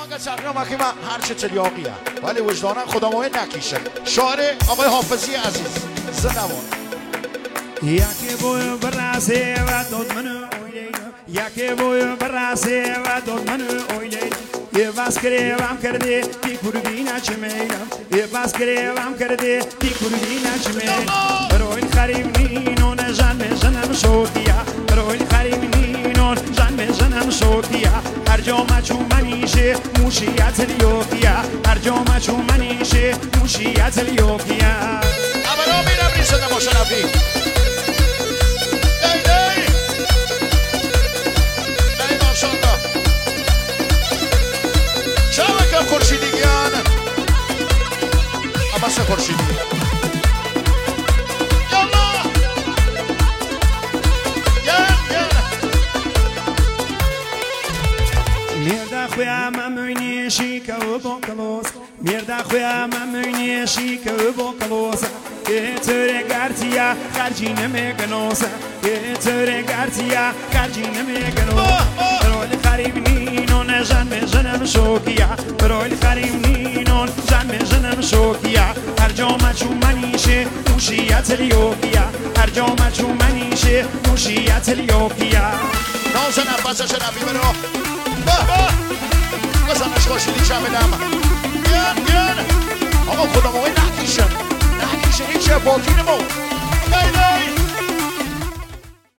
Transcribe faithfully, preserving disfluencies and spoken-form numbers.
فقط سرنا مخی من هرچه تلیاقی هم ولی وجدانم خدا موی نکیشه. شاعر آقای حافظی عزیز زنوان یکی بوی براسه و داد منو اویلینا یکی بوی براسه و داد منو اویلینا یه بس گریبم کرده تی کردینا چه میلم یه بس گریبم کرده تی کردینا چه میلم روی خریم نینون جان میزنم شوتیا روی خریم نینون جان میزنم شوتیا هر جا مچو منیشه موشیت لیوکیا هر جا مچو منیشه موشیت لیوکیا ابرا میرم ریسه مشرفی دی دی دی ماشالله شبکم خورشیدیگیان اما سه خورشیدی یالا گن گن مرد خویم ممونی شیکه و با کلوس مرد خویم ممونی شیکه و با کلوس یه طور گرتیا خرجی نمیگنوس یه طور گرتیا خرجی نمیگنوس رول خریب نینون جن میزنم شوکیا رول خریب نینون جن میزنم شوکیا هر جا مچو منیشه موشیت لیوکیا هر جا مچو منیشه موشیت لیوکیا نازن عباسش نبی برو بزنش خورشیدی چه بدم گن گن آقا خدا موقع نکیشم نکیشه هیچه باقی نمو